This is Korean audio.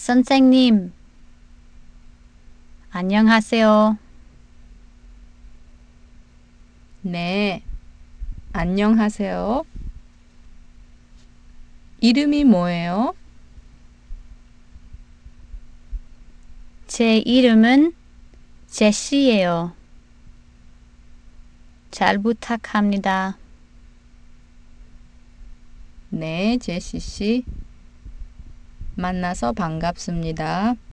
선생님, 안녕하세요. 네, 안녕하세요. 이름이 뭐예요? 제 이름은 제시예요. 잘 부탁합니다. 네, 제시 씨. 만나서 반갑습니다.